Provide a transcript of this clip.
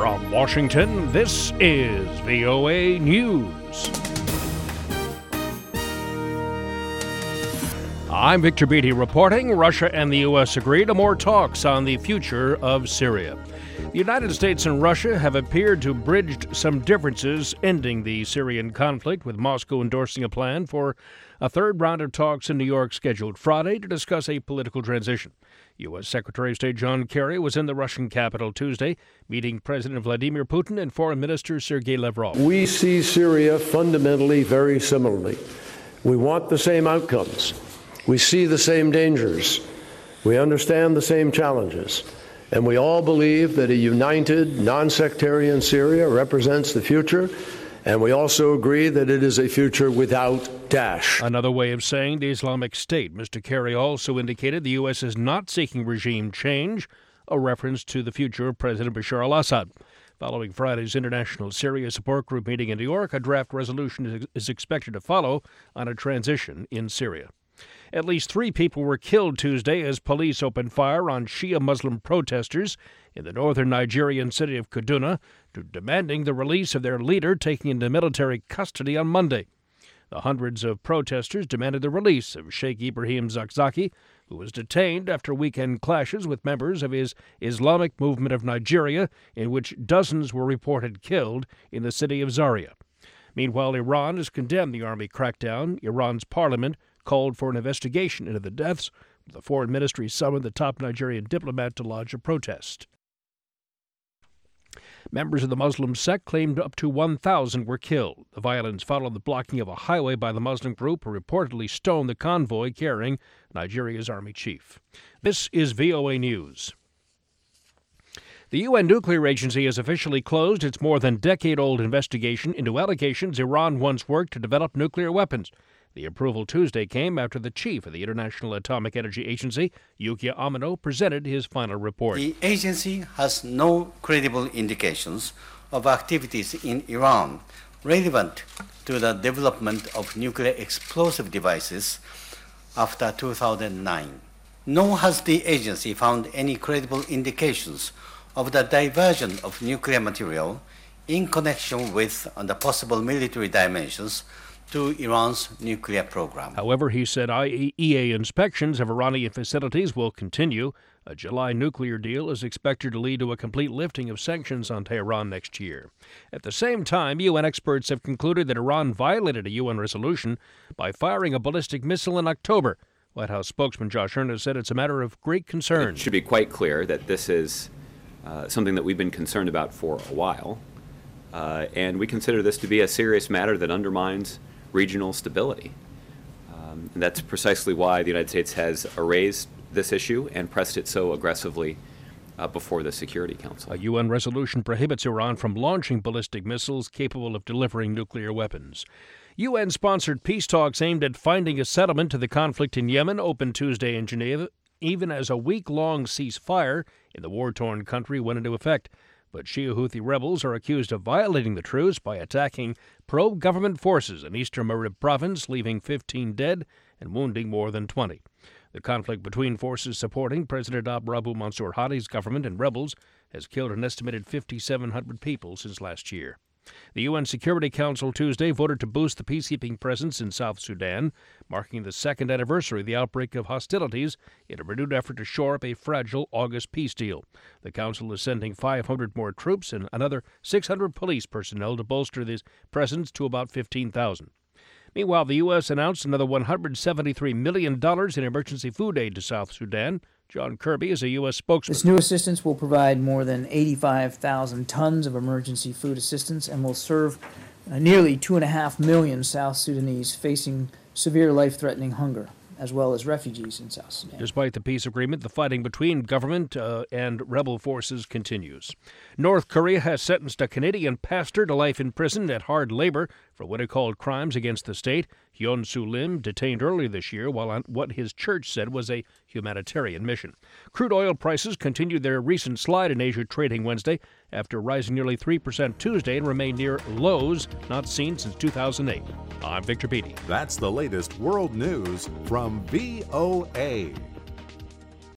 From Washington, this is VOA News. I'm Victor Beatty reporting. Russia and the U.S. agree to more talks on the future of Syria. The United States and Russia have appeared to have bridged some differences, ending the Syrian conflict, with Moscow endorsing a plan for a third round of talks in New York scheduled Friday to discuss a political transition. U.S. Secretary of State John Kerry was in the Russian capital Tuesday, meeting President Vladimir Putin and Foreign Minister Sergei Lavrov. We see Syria fundamentally very similarly. We want the same outcomes. We see the same dangers. We understand the same challenges. And we all believe that a united, non-sectarian Syria represents the future. And we also agree that it is a future without Daesh. Another way of saying the Islamic State. Mr. Kerry also indicated the U.S. is not seeking regime change, a reference to the future of President Bashar al-Assad. Following Friday's International Syria Support Group meeting in New York, a draft resolution is expected to follow on a transition in Syria. At least 3 people were killed Tuesday as police opened fire on Shia Muslim protesters in the northern Nigerian city of Kaduna, demanding the release of their leader taken into military custody on Monday. The hundreds of protesters demanded the release of Sheikh Ibrahim Zakzaki, who was detained after weekend clashes with members of his Islamic Movement of Nigeria, in which dozens were reported killed in the city of Zaria. Meanwhile, Iran has condemned the army crackdown. Iran's parliament called for an investigation into the deaths. The foreign ministry summoned the top Nigerian diplomat to lodge a protest. Members of the Muslim sect claimed up to 1,000 were killed. The violence followed the blocking of a highway by the Muslim group, who reportedly stoned the convoy carrying Nigeria's army chief. This is VOA News. The UN Nuclear Agency has officially closed its more than decade-old investigation into allegations Iran once worked to develop nuclear weapons. The approval Tuesday came after the chief of the International Atomic Energy Agency, Yukiya Amano, presented his final report. The agency has no credible indications of activities in Iran relevant to the development of nuclear explosive devices after 2009. Nor has the agency found any credible indications of the diversion of nuclear material in connection with the possible military dimensions to Iran's nuclear program. However, he said IAEA inspections of Iranian facilities will continue. A July nuclear deal is expected to lead to a complete lifting of sanctions on Tehran next year. At the same time, UN experts have concluded that Iran violated a UN resolution by firing a ballistic missile in October. White House spokesman Josh Earnest said it's a matter of great concern. It should be quite clear that this is something that we've been concerned about for a while, and we consider this to be a serious matter that undermines regional stability. And that's precisely why the United States has raised this issue and pressed it so aggressively before the Security Council. A UN resolution prohibits Iran from launching ballistic missiles capable of delivering nuclear weapons. UN-sponsored peace talks aimed at finding a settlement to the conflict in Yemen opened Tuesday in Geneva, even as a week-long ceasefire in the war-torn country went into effect. But Shia Houthi rebels are accused of violating the truce by attacking pro-government forces in eastern Marib province, leaving 15 dead and wounding more than 20. The conflict between forces supporting President Rabu Mansour Hadi's government and rebels has killed an estimated 5,700 people since last year. The UN Security Council Tuesday voted to boost the peacekeeping presence in South Sudan, marking the second anniversary of the outbreak of hostilities in a renewed effort to shore up a fragile August peace deal. The Council is sending 500 more troops and another 600 police personnel to bolster this presence to about 15,000. Meanwhile, the U.S. announced another $173 million in emergency food aid to South Sudan. John Kirby is a U.S. spokesman. This new assistance will provide more than 85,000 tons of emergency food assistance and will serve nearly 2.5 million South Sudanese facing severe life-threatening hunger, as well as refugees in South Sudan. Despite the peace agreement, the fighting between government and rebel forces continues. North Korea has sentenced a Canadian pastor to life in prison at hard labor for what it called crimes against the state. Hyun Soo Lim, detained earlier this year while on what his church said was a humanitarian mission. Crude oil prices continued their recent slide in Asia trading Wednesday after rising nearly 3% Tuesday and remained near lows not seen since 2008. I'm Victor Beatty. That's the latest world news from VOA.